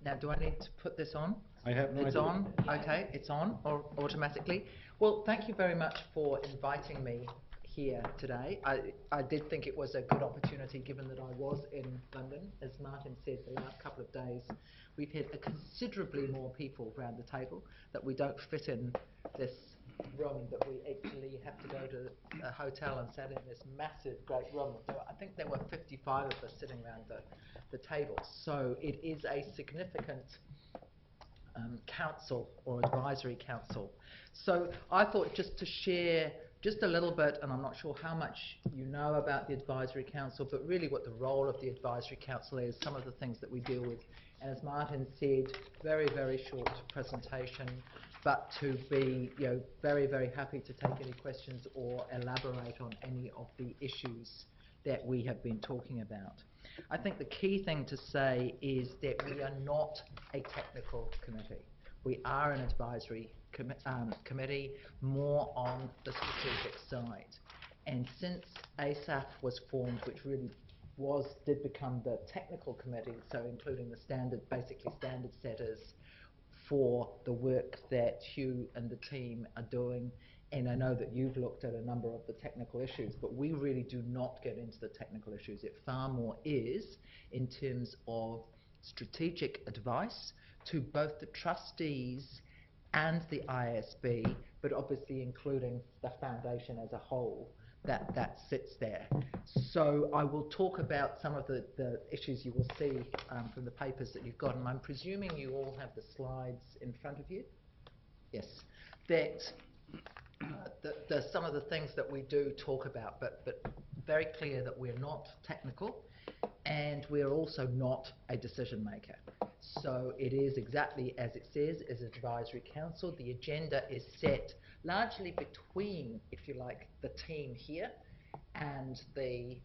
Now, do I need to put this on? I have no It's idea. on? Okay, it's on automatically. Well, thank you very much for inviting me here today. I did think it was a good opportunity, given that I was in London. As Martin said, the last couple of days we've had considerably more people around the table, that we don't fit in this room, that we actually have to go to a hotel and sit in this massive, great room. I think there were 55 of us sitting around the table. So it is a significant council or advisory council. So I thought just to share just a little bit, and I'm not sure how much you know about the advisory council, but really what the role of the advisory council is, some of the things that we deal with. And as Martin said, very, very short presentation, but to be very, very happy to take any questions or elaborate on any of the issues that we have been talking about. I think the key thing to say is that we are not a technical committee. We are an advisory committee, more on the strategic side. And since ASAF was formed, which really did become the technical committee, so including the basically standard setters for the work that Hugh and the team are doing. And I know that you've looked at a number of the technical issues, but we really do not get into the technical issues. It far more is in terms of strategic advice to both the trustees and the ISB, but obviously including the foundation as a whole that sits there. So I will talk about some of the issues you will see from the papers that you've got, and I'm presuming you all have the slides in front of you. Yes. That some of the things that we do talk about, but very clear that we're not technical, and we're also not a decision maker. So it is exactly as it says, as advisory council. The agenda is set largely between, if you like, the team here and me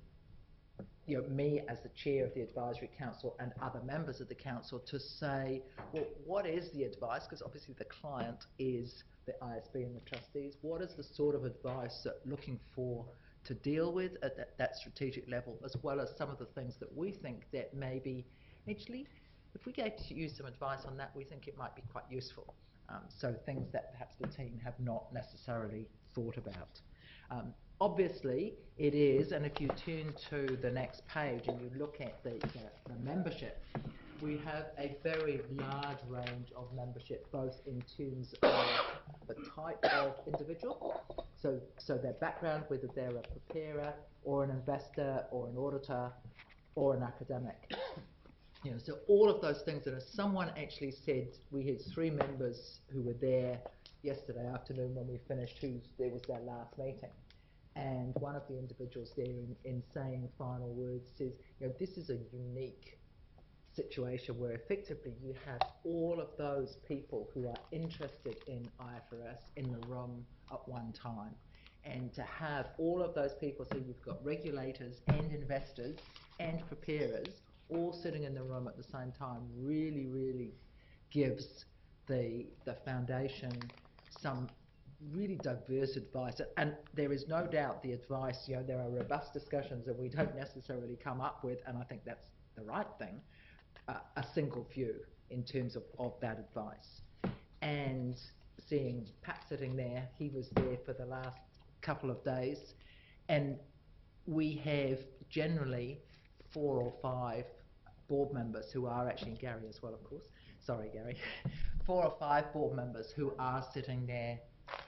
as the chair of the advisory council and other members of the council to say, well, what is the advice? Because obviously the client is the ISB and the trustees. What is the sort of advice that looking for to deal with at that strategic level, as well as some of the things that we think that maybe actually, if we gave you some advice on that, we think it might be quite useful. So things that perhaps the team have not necessarily thought about. Obviously, it is, and if you turn to the next page and you look at the membership, we have a very large range of membership, both in terms of the type of individual, so their background, whether they're a preparer or an investor or an auditor or an academic. So all of those things. And as someone actually said, we had 3 members who were there yesterday afternoon when we finished, there was their last meeting. And one of the individuals there in saying final words says, this is a unique situation where effectively you have all of those people who are interested in IFRS in the room at one time. And to have all of those people, so you've got regulators and investors and preparers all sitting in the room at the same time, really, really gives the foundation some really diverse advice. And there is no doubt the advice, there are robust discussions and we don't necessarily come up with, and I think that's the right thing, a single view in terms of that advice. And seeing Pat sitting there, he was there for the last couple of days, and we have generally 4 or 5 board members who are actually, Gary as well, of course, sorry Gary, 4 or 5 board members who are sitting there.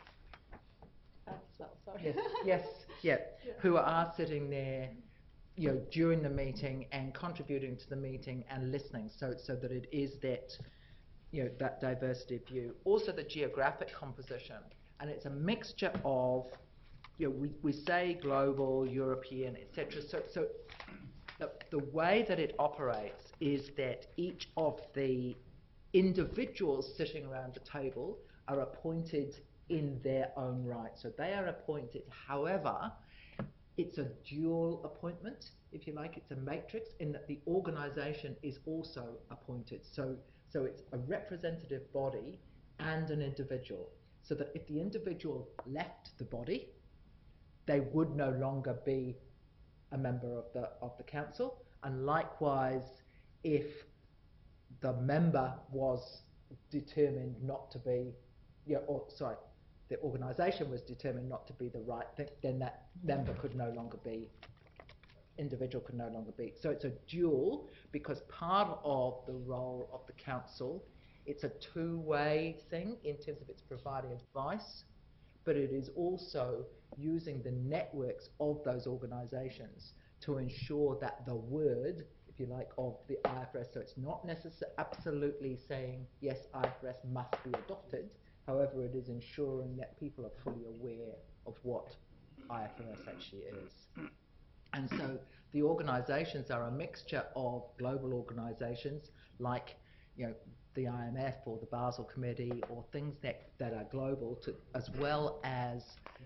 Sorry. Yes, yeah, who are sitting there, during the meeting and contributing to the meeting and listening, so that it is that, that diversity of view. Also the geographic composition, and it's a mixture of, we say global, European, etc. So the way that it operates is that each of the individuals sitting around the table are appointed in their own right. So they are appointed. However, it's a dual appointment, if you like. It's a matrix in that the organisation is also appointed. So it's a representative body and an individual. So that if the individual left the body, they would no longer be a member of the council. And likewise, if the member was determined not to be, the organisation was determined not to be the right thing, then that member could no longer be, individual could no longer be. So it's a dual, because part of the role of the council, it's a two-way thing in terms of it's providing advice, but it is also using the networks of those organisations to ensure that the word, if you like, of the IFRS, so it's not necessarily absolutely saying, yes, IFRS must be adopted. However, it is ensuring that people are fully aware of what IFRS actually is. And so the organisations are a mixture of global organisations like, the IMF or the Basel Committee, or things that are global, as well as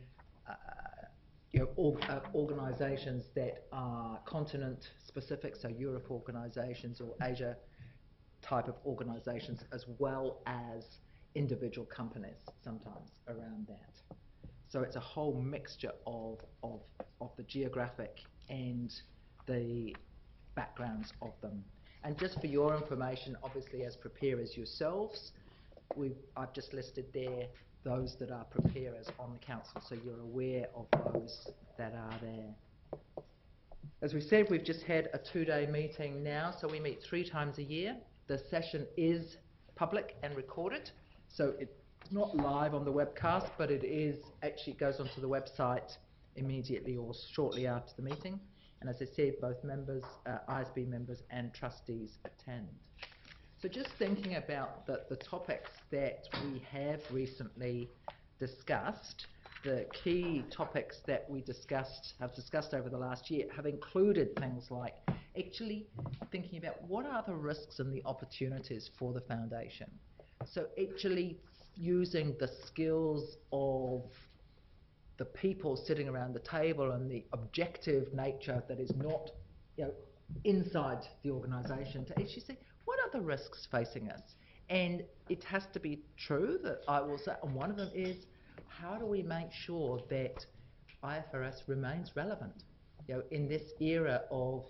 organisations that are continent specific, so Europe organisations or Asia type of organisations, as well as individual companies sometimes around that. So it's a whole mixture of the geographic and the backgrounds of them. And just for your information, obviously as preparers yourselves, I've just listed there those that are preparers on the council, so you're aware of those that are there. As we said, we've just had a 2-day meeting now, so we meet 3 times a year. The session is public and recorded, so it's not live on the webcast, but it is actually goes onto the website immediately or shortly after the meeting. And as I said, both members, ISB members and trustees attend. So just thinking about the topics that we have recently discussed, the key topics that we have discussed over the last year have included things like actually thinking about what are the risks and the opportunities for the foundation. So actually using the skills of the people sitting around the table and the objective nature that is not, inside the organisation, to actually say, what are the risks facing us? And it has to be true that I will say, and one of them is, how do we make sure that IFRS remains relevant? In this era of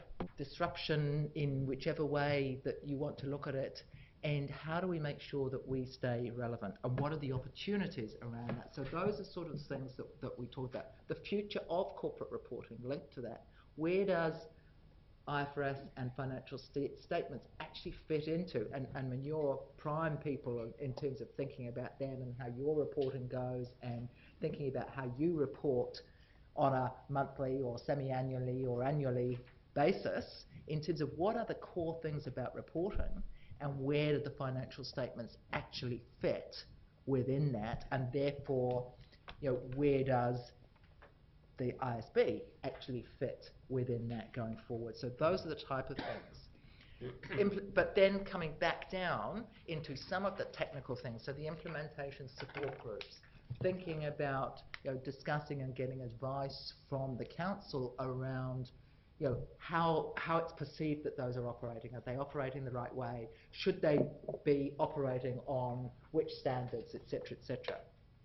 disruption in whichever way that you want to look at it, and how do we make sure that we stay relevant? And what are the opportunities around that? So those are sort of things that we talk about. The future of corporate reporting linked to that. Where does IFRS and financial statements actually fit into? And when you're prime people in terms of thinking about them and how your reporting goes, and thinking about how you report on a monthly or semi-annually or annually basis, in terms of what are the core things about reporting, and where do the financial statements actually fit within that, and therefore, where does the ISB actually fit within that going forward? So those are the type of things. But then coming back down into some of the technical things, so the implementation support groups, thinking about discussing and getting advice from the council around how it's perceived that those are operating. Are they operating the right way? Should they be operating on which standards, etc., etc.?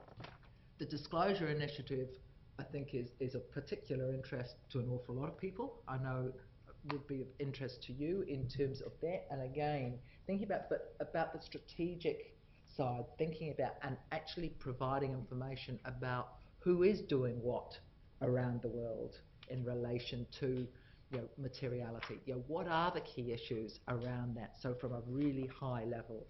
The disclosure initiative, I think, is of particular interest to an awful lot of people. I know it would be of interest to you in terms of that. And again, thinking about the strategic side, thinking about and actually providing information about who is doing what around the world in relation to materiality. What are the key issues around that? So from a really high level.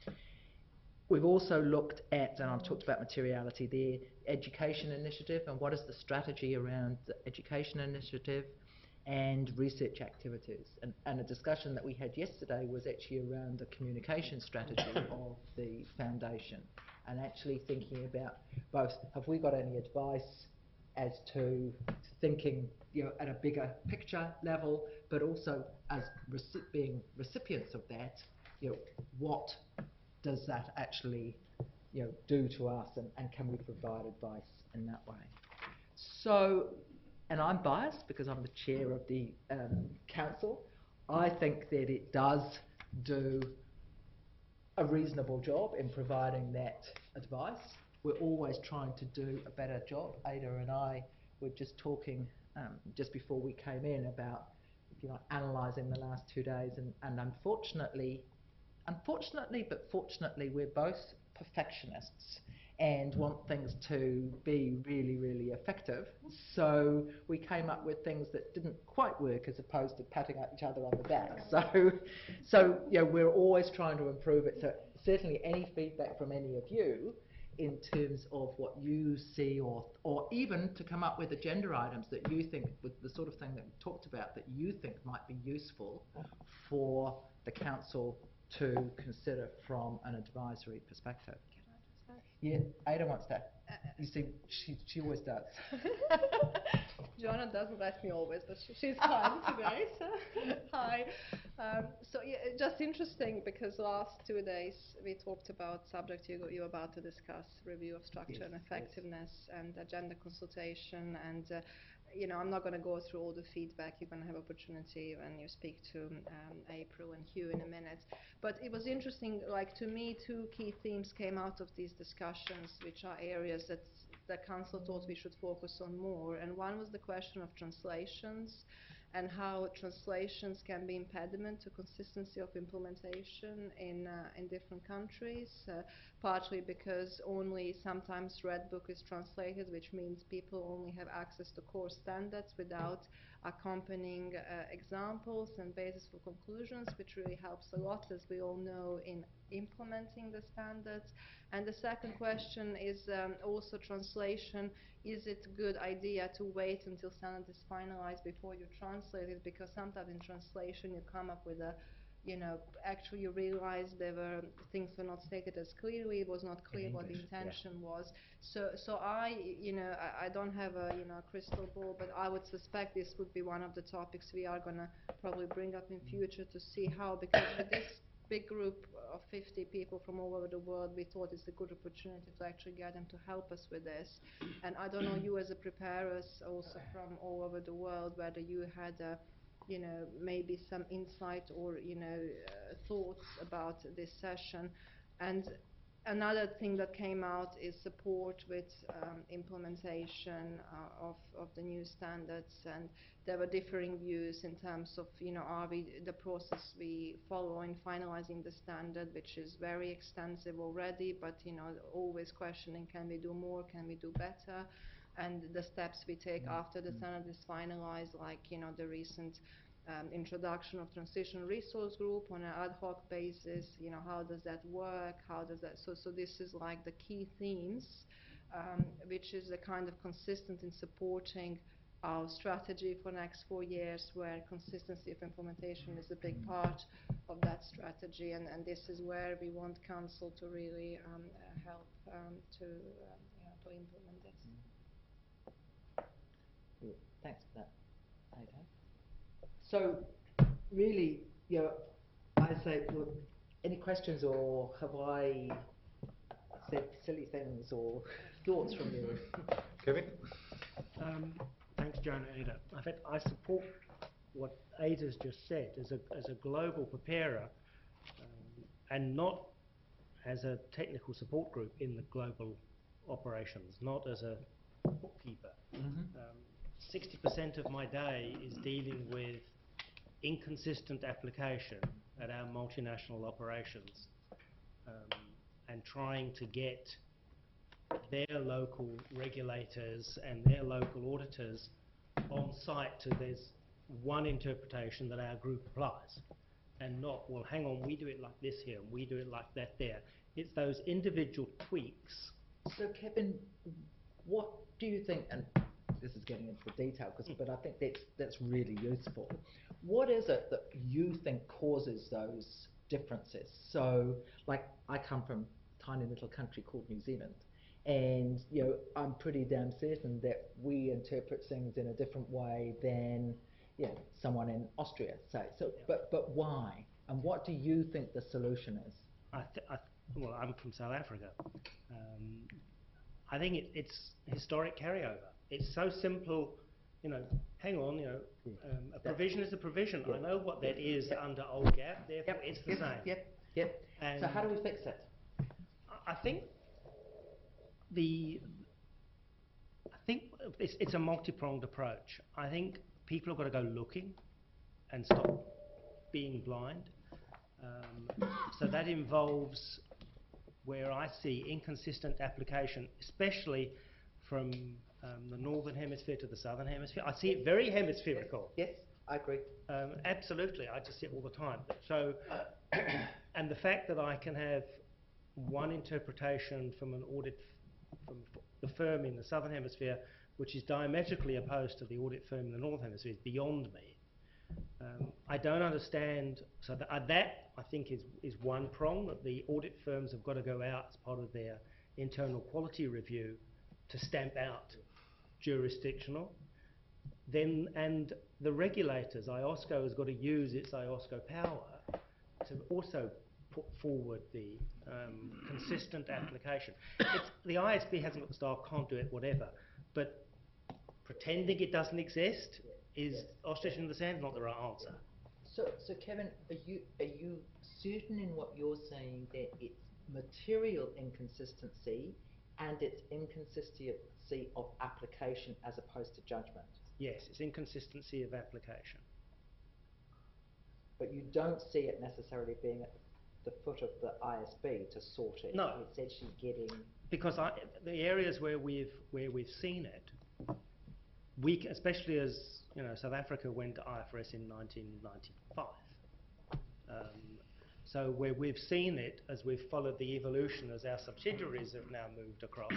We've also looked at, and I've talked about materiality there, education initiative, and what is the strategy around the education initiative and research activities. And a discussion that we had yesterday was actually around the communication strategy of the foundation, and actually thinking about both, have we got any advice as to thinking at a bigger picture level, but also as being recipients of that, what does that actually do to us, and can we provide advice in that way? So, and I'm biased because I'm the chair of the council. I think that it does do a reasonable job in providing that advice. We're always trying to do a better job. Ada and I were just talking just before we came in about if you like, analysing the last 2 days, and unfortunately, but fortunately, we're both perfectionists and want things to be really, really effective. So we came up with things that didn't quite work, as opposed to patting each other on the back. So we're always trying to improve it. So certainly any feedback from any of you in terms of what you see, or even to come up with agenda items that you think, with the sort of thing that we talked about, that you think might be useful for the council to consider from an advisory perspective. Yeah, Ada wants that. You see, she always does. Joanna doesn't let me always, but she's fine today. So, hi. So yeah, just interesting, because last 2 days we talked about subject you're about to discuss, review of structure and effectiveness, and agenda consultation, and I'm not going to go through all the feedback. You're going to have opportunity when you speak to April and Hugh in a minute. But it was interesting, like, to me, 2 key themes came out of these discussions, which are areas that the council thought we should focus on more. And one was the question of translations, and how translations can be impediment to consistency of implementation in different countries, partly because only sometimes Red Book is translated, which means people only have access to core standards without accompanying examples and basis for conclusions, which really helps a lot, as we all know, in implementing the standards. And the second question is also translation. Is it a good idea to wait until standard is finalized before you translate it? Because sometimes in translation you come up with actually you realize things were not stated as clearly. It was not clear what the intention was. So I don't have a crystal ball, but I would suspect this would be one of the topics we are going to probably bring up in future, to see how, because with this big group of 50 people from all over the world, we thought it's a good opportunity to actually get them to help us with this. And I don't know, you as a preparers also from all over the world, whether you had maybe some insight or thoughts about this session. And another thing that came out is support with implementation of the new standards, and there were differing views in terms of are we the process we follow in finalizing the standard, which is very extensive already, but always questioning, can we do more, can we do better, and the steps we take after the standard is finalized, like the recent introduction of transition resource group on an ad hoc basis. How does that work? How does that? So this is like the key themes, which is a kind of consistent in supporting our strategy for next 4 years, where consistency of implementation is a big part of that strategy, and this is where we want council to really help to implement this. Yeah, thanks for that, Ada. So, really, I say, look, any questions, or have I said silly things, or thoughts from you? Kevin? Thanks, Joanna and Ada. In fact, I support what Ada's just said. As a global preparer, and not as a technical support group in the global operations, not as a bookkeeper. 60% of my day is dealing with inconsistent application at our multinational operations, and trying to get their local regulators and their local auditors on site to there's one interpretation that our group applies, and not, well, hang on, we do it like this here and we do it like that there. It's those individual tweaks. So, Kevin, what do you think, and this is getting into the detail, but I think that's really useful. What is it that you think causes those differences? So, like, I come from a tiny little country called New Zealand, and I'm pretty damn certain that we interpret things in a different way than someone in Austria, say. So, but why? And what do you think the solution is? Well, I'm from South Africa. I think it's historic carryover. It's so simple, hang on, a provision is a provision. I know what that is under old GAAP, therefore it's the same. Yep. So how do we fix it? I think it's a multi-pronged approach. I think people have got to go looking. and stop being blind. So that involves where I see inconsistent application, especially from the northern hemisphere to the southern hemisphere. I see it very hemispherical. Yes, I agree. Absolutely, I just see it all the time. So, and the fact that I can have one interpretation from an audit from the firm in the southern hemisphere, which is diametrically opposed to the audit firm in the northern hemisphere, is beyond me. I don't understand. So that I think is one prong, that the audit firms have got to go out as part of their internal quality review to stamp out jurisdictional. Then, and the regulators, IOSCO has got to use its IOSCO power to also put forward the consistent application. The ISB hasn't got the staff, can't do it, whatever, but pretending it doesn't exist is ostrich in the sand, not the right answer. So Kevin, are you certain in what you're saying that it's material inconsistency and it's inconsistency of application as opposed to judgment? Yes, it's inconsistency of application. But you don't see it necessarily being at the foot of the ISB to sort it. No. It's actually getting... Because the areas where we've seen it, especially as South Africa went to IFRS in 1995. So where we've seen it, as we've followed the evolution as our subsidiaries have now moved across,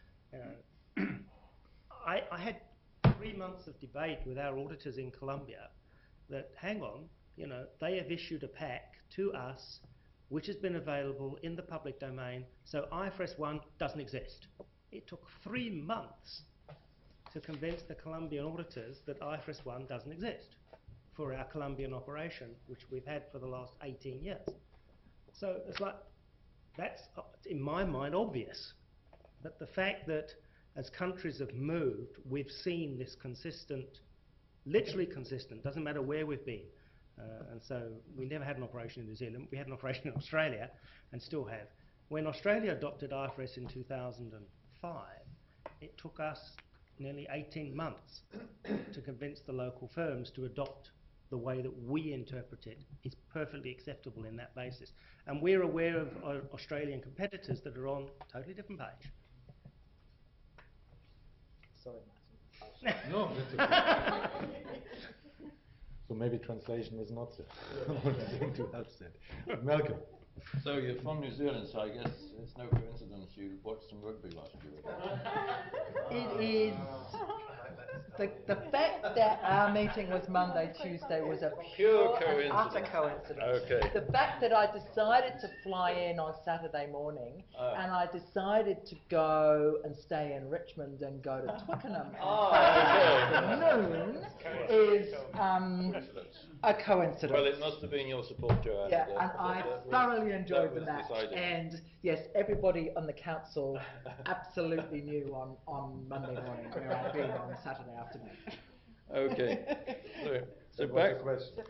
I had 3 months of debate with our auditors in Colombia that, hang on, they have issued a pack to us which has been available in the public domain, so IFRS 1 doesn't exist. It took 3 months to convince the Colombian auditors that IFRS 1 doesn't exist for our Colombian operation, which we've had for the last 18 years. So it's like, that's, in my mind, obvious. But the fact that as countries have moved, we've seen this consistent, literally consistent, doesn't matter where we've been. And so we never had an operation in New Zealand, we had an operation in Australia, and still have. When Australia adopted IFRS in 2005, it took us nearly 18 months to convince the local firms to adopt the way that we interpret it is perfectly acceptable in that basis. And we're aware of Australian competitors that are on a totally different page. Sorry, Martin. No, that's okay. So maybe translation was not what seemed to have said. Malcolm. So you're from New Zealand, so I guess it's no coincidence you watched some rugby last year. It is. The fact that our meeting was Monday, Tuesday was a pure and utter coincidence. Okay. The fact that I decided to fly in on Saturday morning and I decided to go and stay in Richmond and go to Twickenham on Saturday afternoon is a coincidence. Well, it must have been your support, Joanne. Yeah, and I thoroughly enjoyed the match. Decided. And yes, everybody on the council absolutely knew on Monday morning where I'd been on Saturday afternoon. Okay. So That was back the question.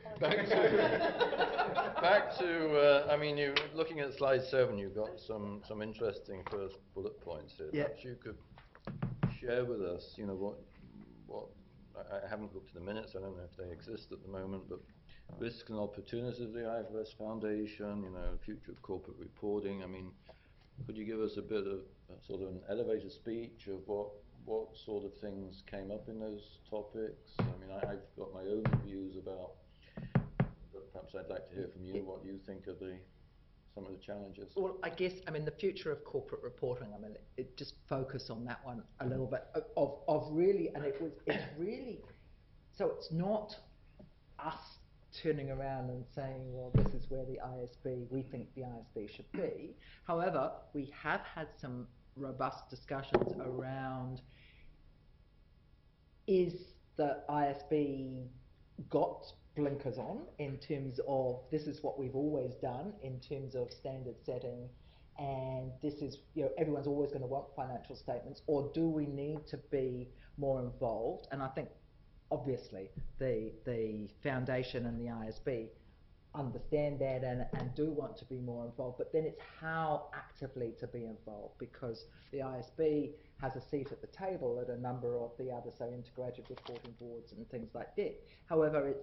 back to I mean, you looking at slide 7, you've got some interesting first bullet points here. Yeah. Perhaps you could share with us, what I haven't looked at the minutes. I don't know if they exist at the moment, but risks and opportunities of the IFRS Foundation. Future of corporate reporting. I mean, could you give us a bit of sort of an elevator speech of what sort of things came up in those topics? I mean, I've got my own views about, but perhaps I'd like to hear from you what you think of some of the challenges. Well, I guess, the future of corporate reporting, it just focus on that one a little bit of really, and it's really, so it's not us turning around and saying, well, this is where we think the ISB should be. However, we have had some robust discussions around, is the ISB got blinkers on in terms of this is what we've always done in terms of standard setting, and this is, everyone's always going to want financial statements, or do we need to be more involved? And I think obviously the foundation and the ISB understand that and do want to be more involved, but then it's how actively to be involved, because the ISB has a seat at the table at a number of the other, so integrated reporting boards and things like that. However, it's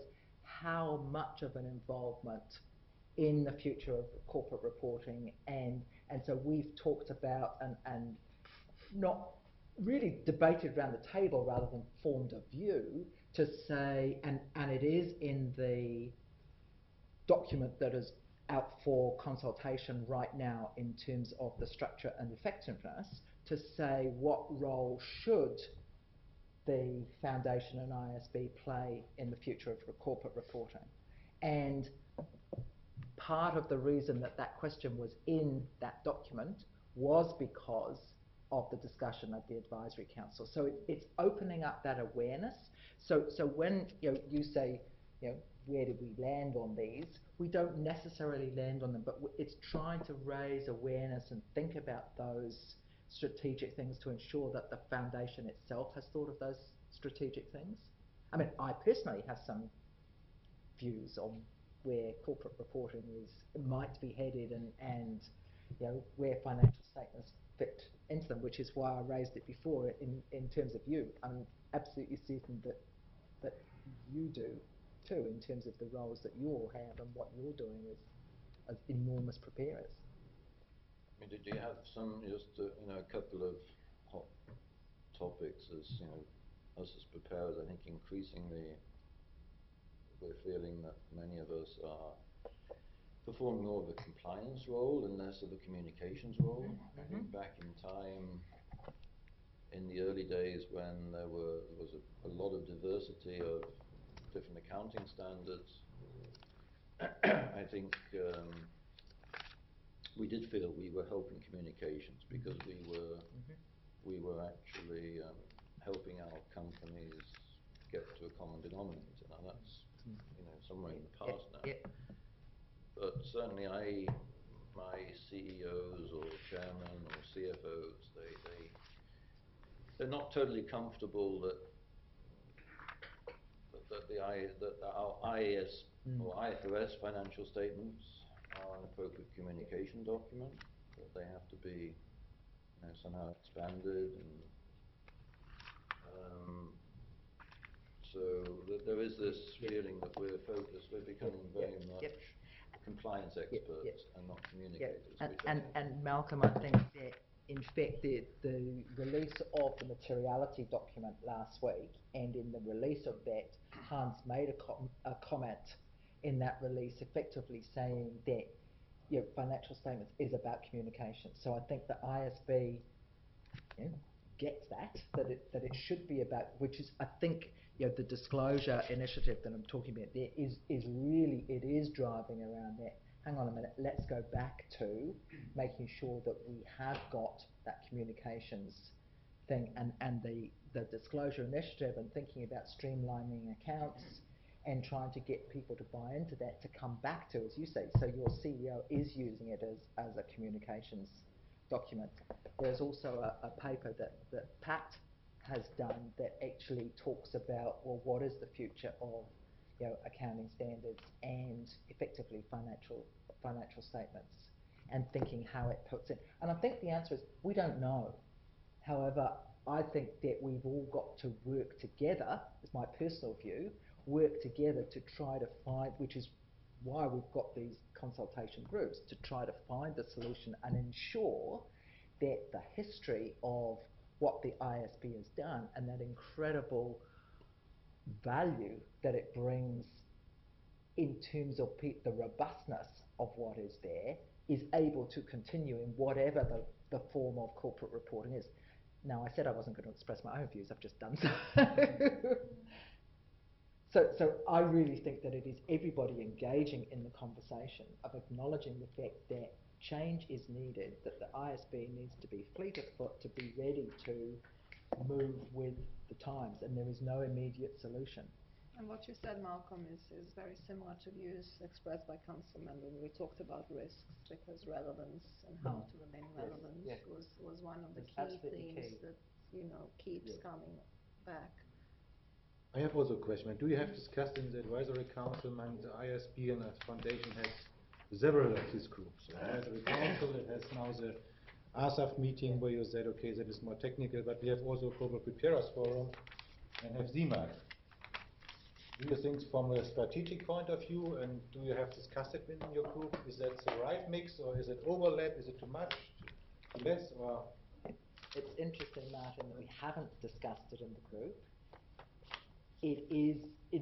how much of an involvement in the future of corporate reporting, and so we've talked about and not really debated around the table rather than formed a view to say, and it is in the document that is out for consultation right now in terms of the structure and effectiveness, to say what role should the Foundation and IASB play in the future of corporate reporting. And part of the reason that that question was in that document was because of the discussion at the Advisory Council. So it's opening up that awareness. So when you say, where did we land on these? We don't necessarily land on them, but it's trying to raise awareness and think about those strategic things to ensure that the Foundation itself has thought of those strategic things. I mean, I personally have some views on where corporate reporting might be headed, and where financial statements fit into them, which is why I raised it before in terms of you. I'm absolutely certain that you do too, in terms of the roles that you all have and what you're doing as enormous preparers. I mean, did you have some, just a couple of hot topics as us as preparers? I think increasingly we're feeling that many of us are performing more of a compliance role and less of a communications role. I think back in time, in the early days when there was a lot of diversity of different accounting standards, I think we did feel we were helping communications because we were actually helping our companies get to a common denominator. Now that's somewhere in the past now. But certainly my CEOs or chairmen or CFOs, they're not totally comfortable that our IAS or IFRS financial statements are an appropriate communication document, that they have to be somehow expanded, and so there is this feeling that we're becoming very much compliance experts and not communicators. And Malcolm, I think that in fact the release of the materiality document last week, and in the release of that, Hans made a comment in that release effectively saying that financial statements is about communication. So I think the IASB gets that it should be about, which is, I think, the disclosure initiative that I'm talking about there is really, it is driving around that. Hang on a minute, let's go back to making sure that we have got that communications thing, and the disclosure initiative, and thinking about streamlining accounts and trying to get people to buy into that, to come back to, as you say, so your CEO is using it as a communications document. There's also a paper that Pat has done that actually talks about, well, what is the future of accounting standards and effectively financial statements, and thinking how it puts in. And I think the answer is we don't know. However, I think that we've all got to work together, is my personal view, work together to try to find, which is why we've got these consultation groups, to try to find the solution and ensure that the history of what the IASB has done and that incredible value that it brings in terms of the robustness of what is there is able to continue in whatever the form of corporate reporting is. Now, I said I wasn't going to express my own views, I've just done so. So I really think that it is everybody engaging in the conversation of acknowledging the fact that change is needed, that the IASB needs to be fleet of foot to be ready to move with the times, and there is no immediate solution. And what you said, Malcolm, is very similar to views expressed by Councilman when we talked about risks, because relevance and how to remain relevant was one of the key themes that keeps coming back. I have also a question. Do you have discussed in the Advisory Council, and the IASB and the Foundation has several of these groups? The Advisory Council, it has now the ASAF meeting where you said, okay, that is more technical, but we have also a Global Preparers Forum and have ZMAC. Do you think from a strategic point of view, and do you have discussed it within your group, is that the right mix, or is it overlap, is it too much, too less, or? It's interesting, Martin, that we haven't discussed it in the group. It is,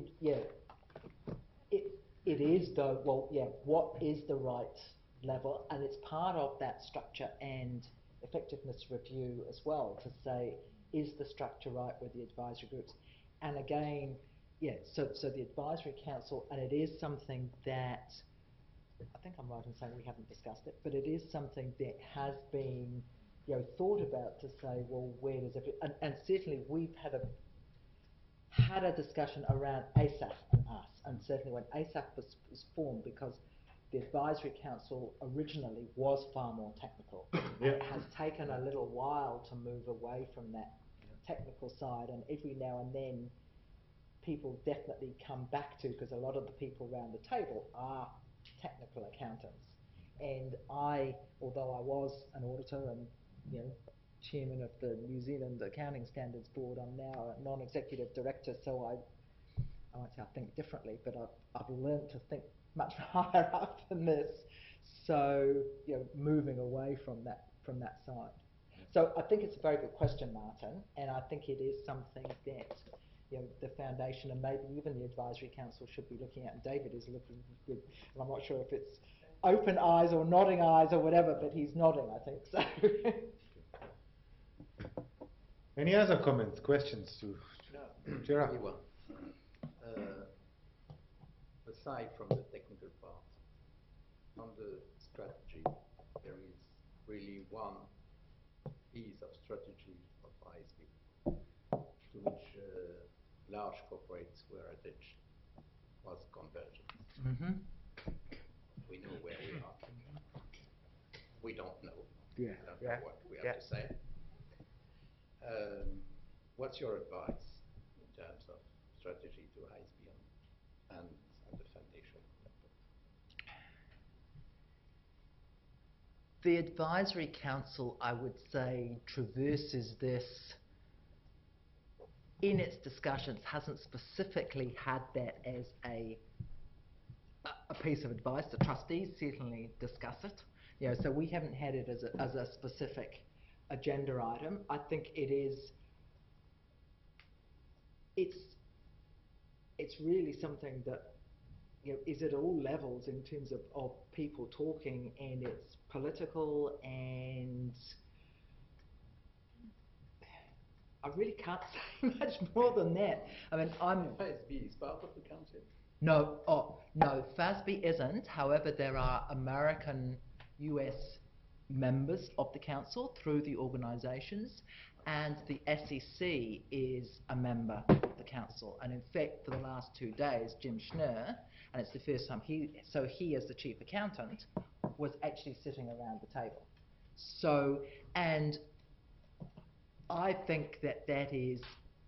it is though, well, yeah, what is the right level? And it's part of that structure and effectiveness review as well, to say, is the structure right with the advisory groups? And again, yeah, so the advisory council, and it is something that, I think I'm right in saying we haven't discussed it, but it is something that has been, thought about, to say, well, where does and certainly we've had a discussion around ASAF and us, and certainly when ASAF was formed, because the advisory council originally was far more technical. Yeah. It has taken a little while to move away from that technical side, and every now and then people definitely come back to, because a lot of the people around the table are technical accountants. And although I was an auditor and chairman of the New Zealand Accounting Standards Board, I'm now a non-executive director, so I won't say I think differently, but I've learned to think much higher up than this. So moving away from that side. So I think it's a very good question, Martin, and I think it is something that the foundation and maybe even the advisory council should be looking at. And David is looking good, and I'm not sure if it's open eyes or nodding eyes or whatever, but he's nodding, I think so. Any other comments, questions to Gerard? Really well. Aside from the technical part, on the strategy, there is really one piece of strategy of ISB to which large corporates were attached, was convergence. Mm-hmm. We know where we are. We don't know. Yeah. I don't know what we have to say. What's your advice in terms of strategy to ISB and at the foundation level? The advisory council, I would say, traverses this in its discussions, hasn't specifically had that as a piece of advice. The trustees certainly discuss it. So we haven't had it as a specific agenda item. I think it's really something that is at all levels in terms of people talking, and it's political, and I really can't say much more than that. I mean, ISB is part of the council? No, FASB isn't. However, there are American, US members of the council through the organisations, and the SEC is a member of the council. And in fact, for the last 2 days, Jim Schnur, and it's the first time he as the chief accountant, was actually sitting around the table. So, and I think that is,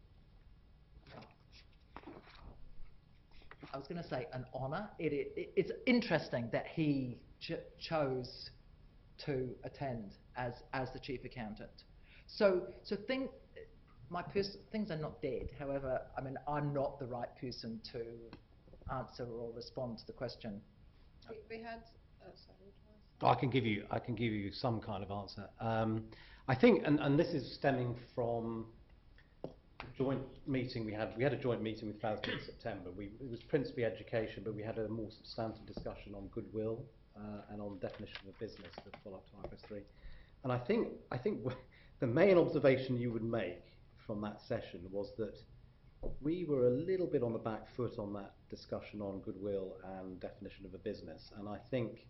I was going to say an honour. It's interesting that he chose to attend as the chief accountant. So things are not dead. However, I mean, I'm not the right person to answer or respond to the question. We had, I can give you some kind of answer. I think, and this is stemming from a joint meeting we had. We had a joint meeting with FASB in September. It was principally education, but we had a more substantive discussion on goodwill and on definition of a business to follow up to IFRS 3. And I think the main observation you would make from that session was that we were a little bit on the back foot on that discussion on goodwill and definition of a business. And I think,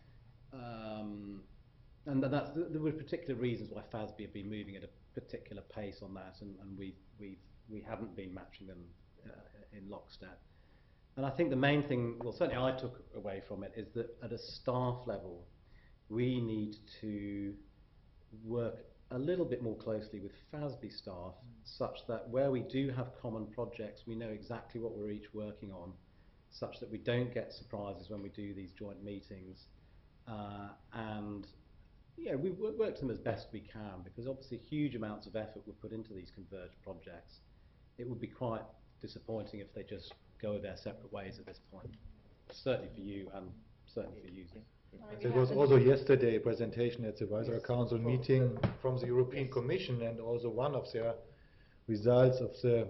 and there were particular reasons why FASB have been moving at a particular pace on that, and we haven't been matching them in lockstep. And I think the main thing, well, certainly I took away from it, is that at a staff level, we need to work a little bit more closely with FASB staff, such that where we do have common projects, we know exactly what we're each working on, such that we don't get surprises when we do these joint meetings. And we work them as best we can, because obviously huge amounts of effort were put into these converged projects. It would be quite disappointing if they just go their separate ways at this point. Certainly for you and certainly for users. There was also yesterday a presentation at the Advisory Council meeting from the European Commission, and also one of their results of the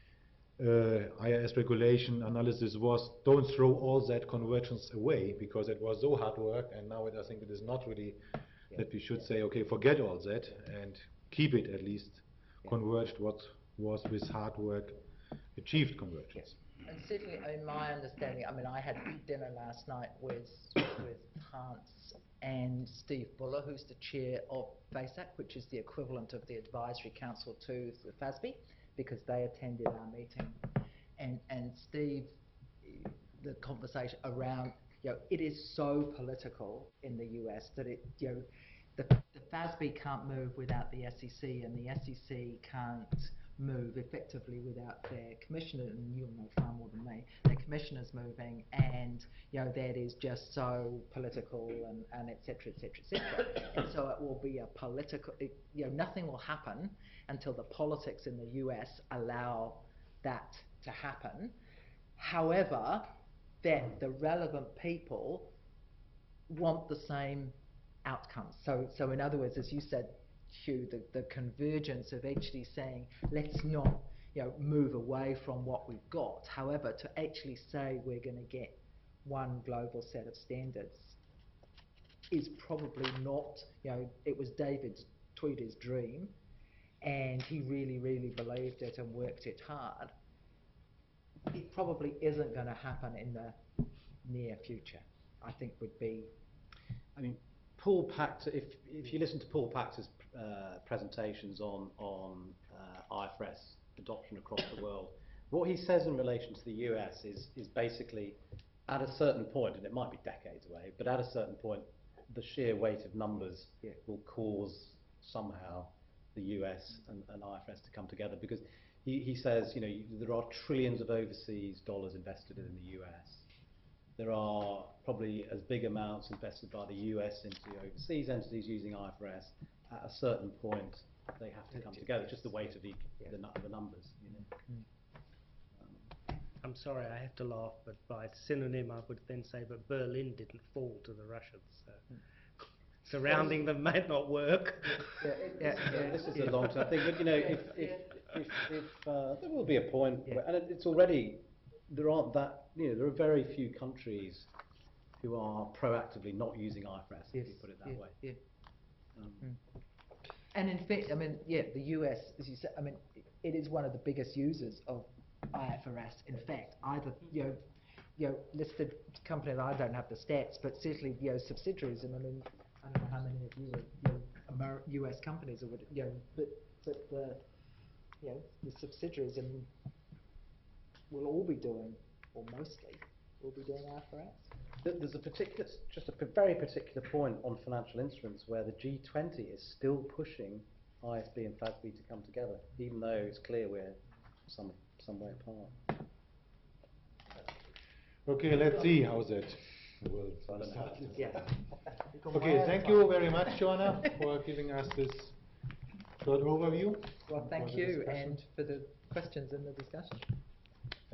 IIS regulation analysis was don't throw all that convergence away, because it was so hard work, and now I think it is not really that we should say, okay, forget all that and keep it at least converged what was with hard work achieved convergence. And certainly, in my understanding, I mean, I had dinner last night with Hans and Steve Buller, who's the chair of FASAC, which is the equivalent of the Advisory Council to the FASB, because they attended our meeting. And Steve, the conversation around, it is so political in the US that the FASB can't move without the SEC, and the SEC can't move effectively without their commissioner, and you'll know far more than me, their commissioners moving, and that is just so political, and et cetera, et cetera, et cetera. And so it will be a political, nothing will happen until the politics in the US allow that to happen. However, that the relevant people want the same outcomes. So in other words, as you said, Hugh, the convergence of actually saying, let's not move away from what we've got. However, to actually say we're going to get one global set of standards is probably not, it was David Tweeder's dream, and he really, really believed it and worked it hard. It probably isn't going to happen in the near future, I think would be. I mean, Paul Pachter, if you listen to Paul Pachter's presentations on IFRS adoption across the world, what he says in relation to the US is basically at a certain point, and it might be decades away, but at a certain point, the sheer weight of numbers will cause somehow the US and IFRS to come together, because he says, there are trillions of overseas dollars invested in the US. There are probably as big amounts invested by the US into overseas entities using IFRS. At a certain point, they have to come together. Just the weight of the numbers. I'm sorry, I have to laugh, but by synonym, I would then say, but Berlin didn't fall to the Russians. So surrounding them might not work. This is a long-term thing, but if there will be a point, where, and it's already. There aren't that, there are very few countries who are proactively not using IFRS, if you put it that way. And in fact, I mean, the US, as you said, I mean, it is one of the biggest users of IFRS. In fact, either, listed companies, I don't have the stats, but certainly, subsidiaries, and I mean, I don't know how many of you are US companies, or would, but the subsidiaries, and will all be doing, or mostly, will be doing IFRS. There's just a very particular point on financial instruments where the G20 is still pushing ISB and FASB to come together, even though it's clear we're some way apart. Okay, let's see how that will start. Okay, thank you very much, Joanna, for giving us this short overview. Well, thank you, and for the questions and the discussion.